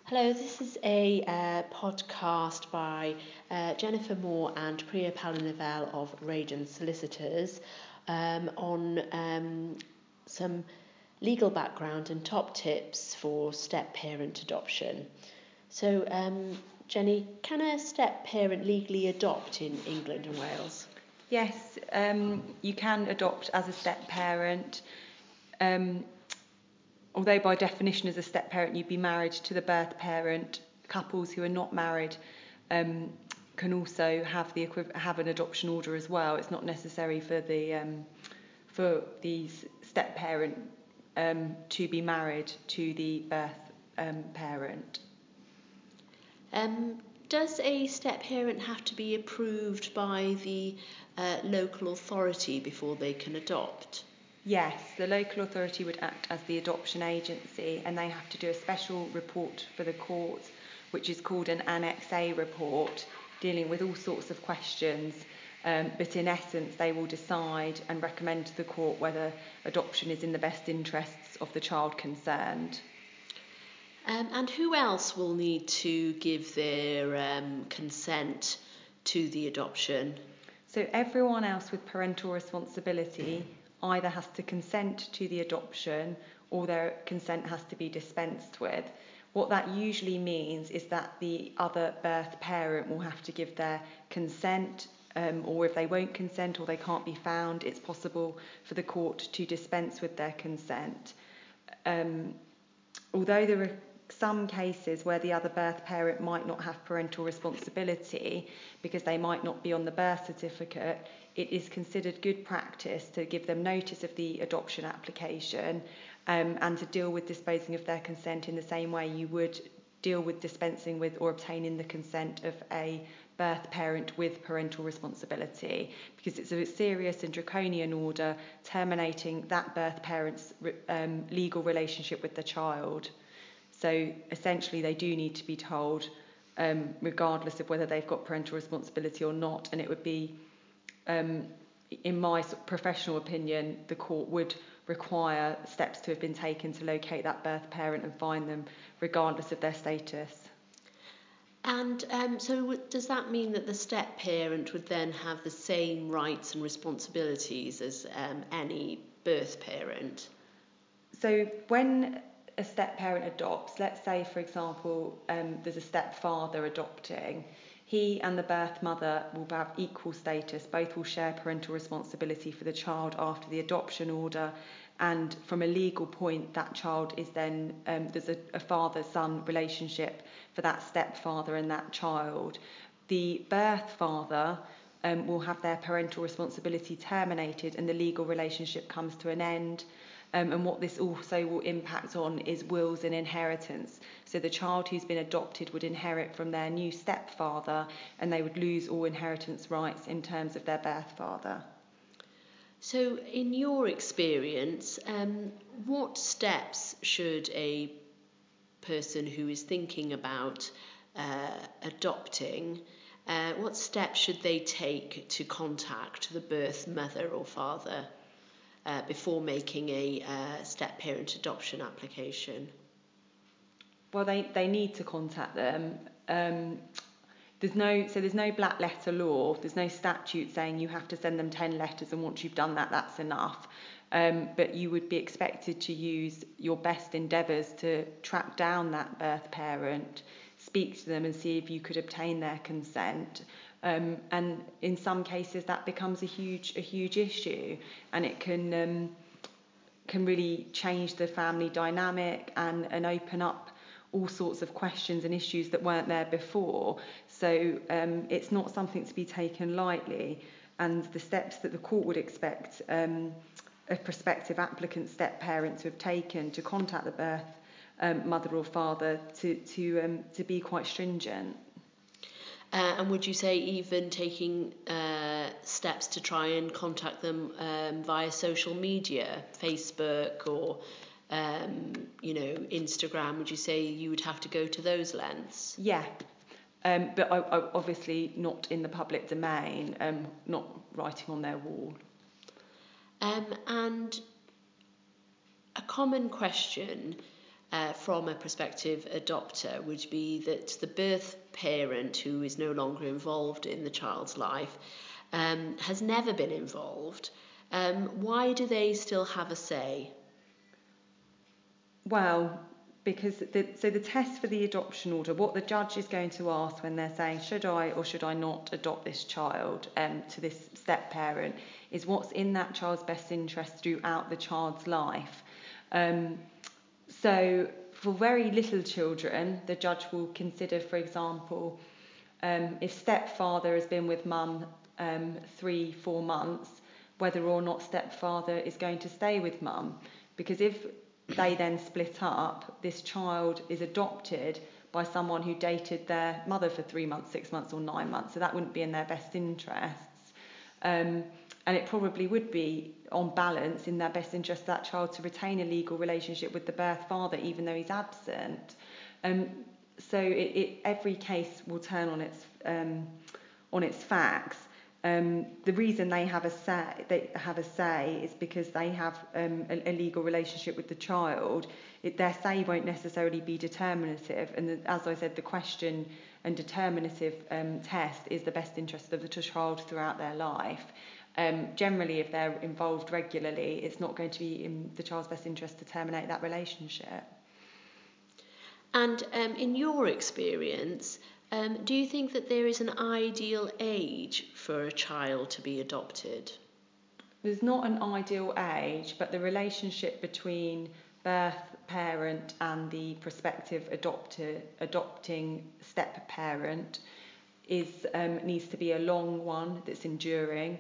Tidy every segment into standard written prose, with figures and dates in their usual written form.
Hello, this is a podcast by Jennifer Moore and Priya Palanivel of Radon Solicitors on some legal background and top tips for step-parent adoption. So, Jenny, can a step-parent legally adopt in England and Wales? Yes, you can adopt as a step-parent. Although by definition as a step-parent you'd be married to the birth parent, couples who are not married can also have an adoption order as well. It's not necessary for the step-parent to be married to the birth parent. Does a step-parent have to be approved by the local authority before they can adopt? Yes, the local authority would act as the adoption agency, and they have to do a special report for the court, which is called an Annex A report, dealing with all sorts of questions. But in essence, they will decide and recommend to the court whether adoption is in the best interests of the child concerned. And who else will need to give their consent to the adoption? So everyone else with parental responsibility either has to consent to the adoption or their consent has to be dispensed with. What that usually means is that the other birth parent will have to give their consent, or if they won't consent or they can't be found, it's possible for the court to dispense with their consent. Although there are some cases where the other birth parent might not have parental responsibility because they might not be on the birth certificate, it is considered good practice to give them notice of the adoption application and to deal with disposing of their consent in the same way you would deal with dispensing with or obtaining the consent of a birth parent with parental responsibility, because it's a serious and draconian order terminating that birth parent's legal relationship with the child. So essentially they do need to be told, regardless of whether they've got parental responsibility or not, and it would be, in my professional opinion, the court would require steps to have been taken to locate that birth parent and find them, regardless of their status. And so does that mean that the step-parent would then have the same rights and responsibilities as any birth parent? So when a step-parent adopts, let's say, for example, there's a stepfather adopting, he and the birth mother will have equal status. Both will share parental responsibility for the child after the adoption order, and from a legal point, that child is then, there's a father-son relationship for that stepfather and that child. The birth father will have their parental responsibility terminated and the legal relationship comes to an end. And what this also will impact on is wills and inheritance. So the child who's been adopted would inherit from their new stepfather and they would lose all inheritance rights in terms of their birth father. So in your experience, what steps should a person who is thinking about adopting, what steps should they take to contact the birth mother or father before making a step-parent adoption application? Well, they need to contact them. There's no black letter law. There's no statute saying you have to send them 10 letters and once you've done that, that's enough. But you would be expected to use your best endeavours to track down that birth parent, speak to them and see if you could obtain their consent. And in some cases that becomes a huge issue, and it can really change the family dynamic and open up all sorts of questions and issues that weren't there before. So it's not something to be taken lightly, and the steps that the court would expect a prospective applicant step parent to have taken to contact the birth mother or father to be quite stringent. And would you say even taking steps to try and contact them via social media, Facebook or Instagram, would you say you would have to go to those lengths? Yeah, but I obviously not in the public domain, not writing on their wall. And a common question from a prospective adopter would be that the birth parent, who is no longer involved in the child's life, has never been involved. Why do they still have a say? Well, because the test for the adoption order, what the judge is going to ask when they're saying should I or should I not adopt this child to this step parent, is what's in that child's best interest throughout the child's life. So for very little children, the judge will consider, for example, if stepfather has been with mum 3-4 months, whether or not stepfather is going to stay with mum. Because if they then split up, this child is adopted by someone who dated their mother for 3 months, 6 months or 9 months, so that wouldn't be in their best interests. And it probably would be, on balance, in their best interest for that child to retain a legal relationship with the birth father, even though he's absent. So every case will turn on its facts. The reason they have a say is because they have a legal relationship with the child. Their say won't necessarily be determinative, and as I said, the question and determinative test is the best interest of the child throughout their life. Generally, if they're involved regularly, it's not going to be in the child's best interest to terminate that relationship. And in your experience, do you think that there is an ideal age for a child to be adopted? There's not an ideal age, but the relationship between birth parent and the prospective adopting step parent needs to be a long one that's enduring.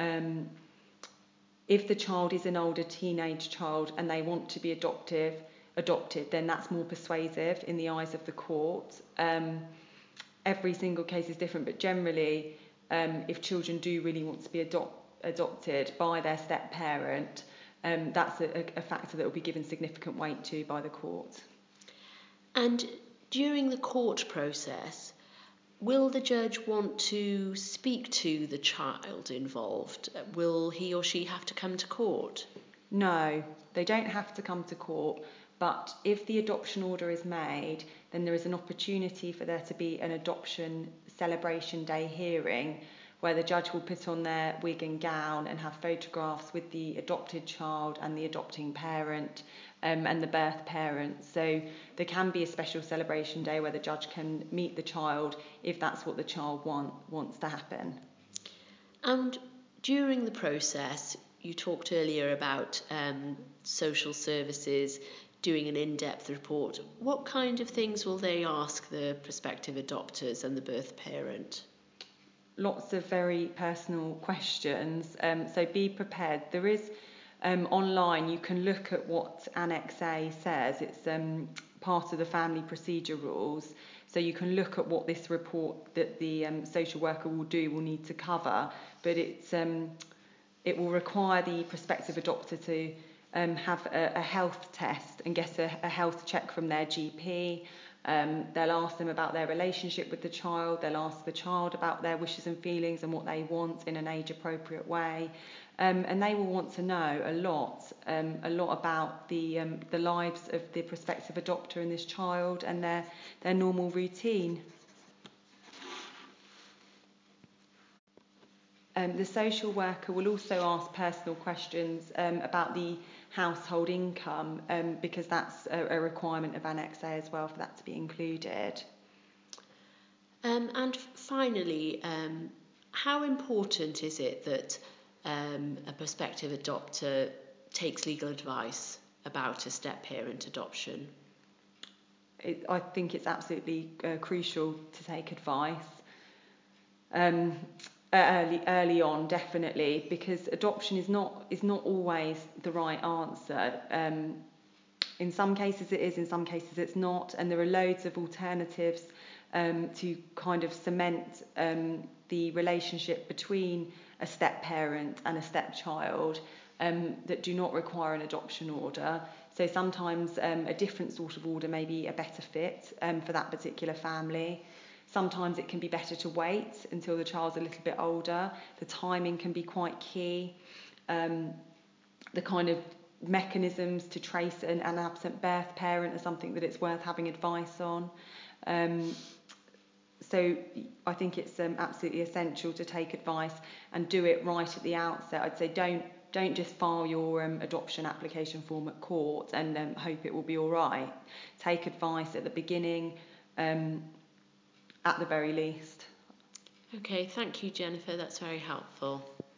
If the child is an older teenage child and they want to be adopted, then that's more persuasive in the eyes of the court. Every single case is different, but generally, if children do really want to be adopted by their step parent, that's a factor that will be given significant weight to by the court. And during the court process, will the judge want to speak to the child involved? Will he or she have to come to court? No, they don't have to come to court, but if the adoption order is made, then there is an opportunity for there to be an adoption celebration day hearing where the judge will put on their wig and gown and have photographs with the adopted child and the adopting parent and the birth parent. So there can be a special celebration day where the judge can meet the child if that's what the child wants to happen. And during the process, you talked earlier about social services doing an in-depth report. What kind of things will they ask the prospective adopters and the birth parent? Lots of very personal questions, so be prepared. There is online, you can look at what Annex A says. It's part of the family procedure rules, so you can look at what this report that the social worker will need to cover, but it will require the prospective adopter to have a health test and get a health check from their GP. They'll ask them about their relationship with the child. They'll ask the child about their wishes and feelings and what they want in an age-appropriate way. And they will want to know a lot about the lives of the prospective adopter and this child and their normal routine. The social worker will also ask personal questions about the household income because that's a requirement of Annex A as well for that to be included. And finally, how important is it that a prospective adopter takes legal advice about a step-parent adoption? I think it's absolutely crucial to take advice. Early on, definitely, because adoption is not always the right answer. In some cases it is, in some cases it's not, and there are loads of alternatives to kind of cement the relationship between a step parent and a stepchild that do not require an adoption order. So sometimes a different sort of order may be a better fit for that particular family. Sometimes it can be better to wait until the child's a little bit older. The timing can be quite key. The kind of mechanisms to trace an absent birth parent are something that it's worth having advice on. So I think it's absolutely essential to take advice and do it right at the outset. I'd say don't just file your adoption application form at court and hope it will be all right. Take advice at the beginning, at the very least. Okay, thank you, Jennifer. That's very helpful.